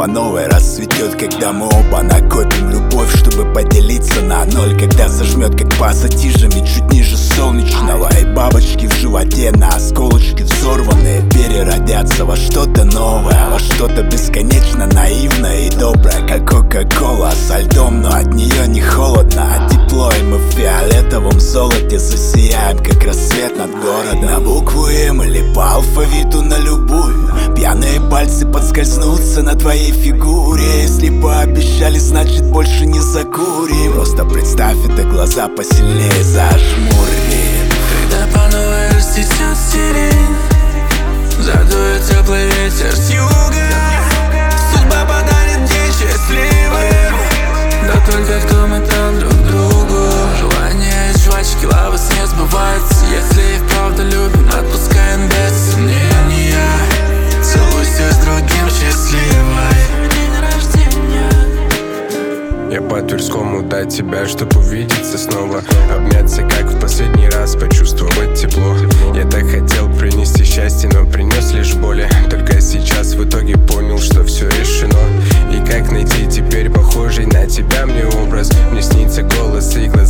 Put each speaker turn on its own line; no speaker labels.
по новой расцветет, когда мы оба накопим любовь, чтобы поделиться на ноль. Когда зажмет, как пассатижами, чуть ниже солнечного. И бабочки в животе на осколочки взорванные переродятся во что-то новое, во что-то бесконечно наивное и доброе, как кока-кола со льдом, но от нее не холодно, а тепло. И мы в фиолетовом золоте засияем, как рассвет над городом. На букву М или по алфавиту на любую. Пьяные пальцы подскользнутся на твоей фигуре. Если пообещали, значит больше не закурим. Просто представь это, глаза посильнее зажмури.
Когда по новой растечет сирень, задует теплый ветер с юга, судьба подарит день счастливым. Да только кто мы там друг другу? Желание из жвачки лавы не сбывается. Если и вправду любим, отпускаем без сомнения. Целуйся с другим счастливой.
Я по Тверскому до тебя, чтоб увидеться снова, обняться, как в последний раз, почувствовать тепло. Я так хотел принести счастье, но принес лишь боли. Только сейчас в итоге понял, что все решено. И как найти теперь похожий на тебя мне образ? Мне снится голос и глаза